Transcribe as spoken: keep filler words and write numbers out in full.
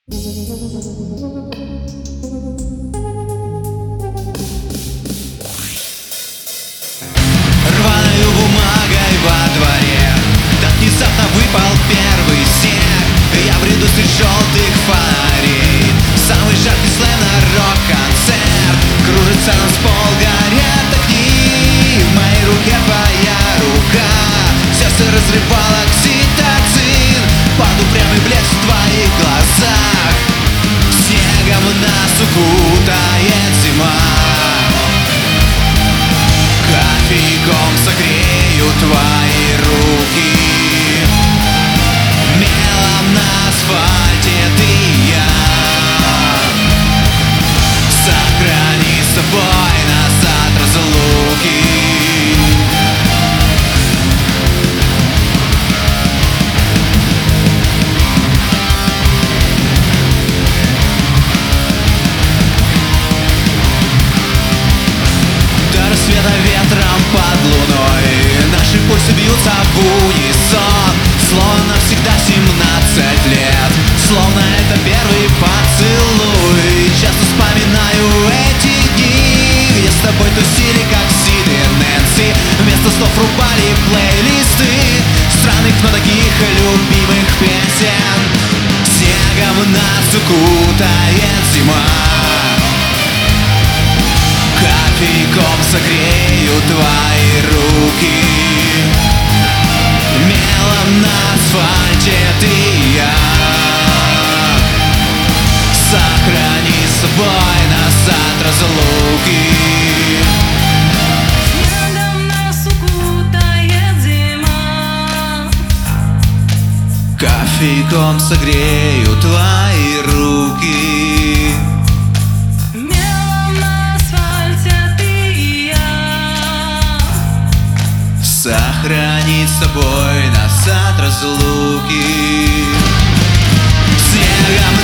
Рваною бумагой во дворе так внезапно выпал первый снег. Я бреду средь желтых фонарей, самый жаркий слэм на рок-концерт. Кружится танцпол, горят огни, в моей руке твоя рука. Сердце разрывал окситоцин под упрямый блеск в твоих глазах. Снегом нас укутает зима, кофейком согрею твои руки. Мелом на асфальте ты и я. Сохрани с собой нас от разлуки. До рассвета ветром под луной наши пульсы бьются в унисон. Словно навсегда семнадцать лет, словно это первый поцелуй. Часто вспоминаю эти дни, где с тобой тусили как Сид и Нэнси. Вместо слов рубали плейлисты странных, но таких любимых песен. Снегом нас укутает зима, кофейком согрею твои руки. Мелом на асфальте ты и я. Сохрани с собой нас от разлуки. Снегом нас укутает зима, Кофейком согрею твои руки. мелом на асфальте ты и я. Сохранить с собой нас от разлуки. Снегом